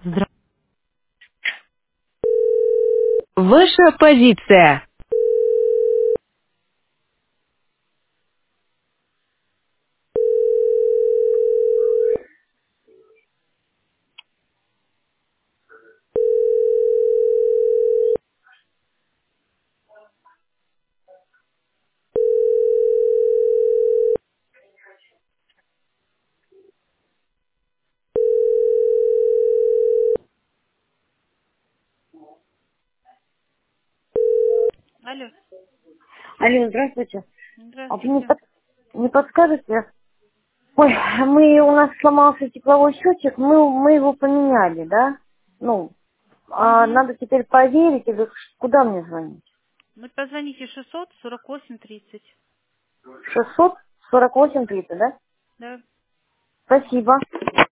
Ваша позиция. Алло, Алло, здравствуйте. А вы здравствуйте. не подскажете? Ой, у нас сломался тепловой счетчик, мы его поменяли, да? Ну, а Угу. надо теперь проверить, или куда мне звонить? Ну, позвоните 648-30. 648 30, да? Да. Спасибо.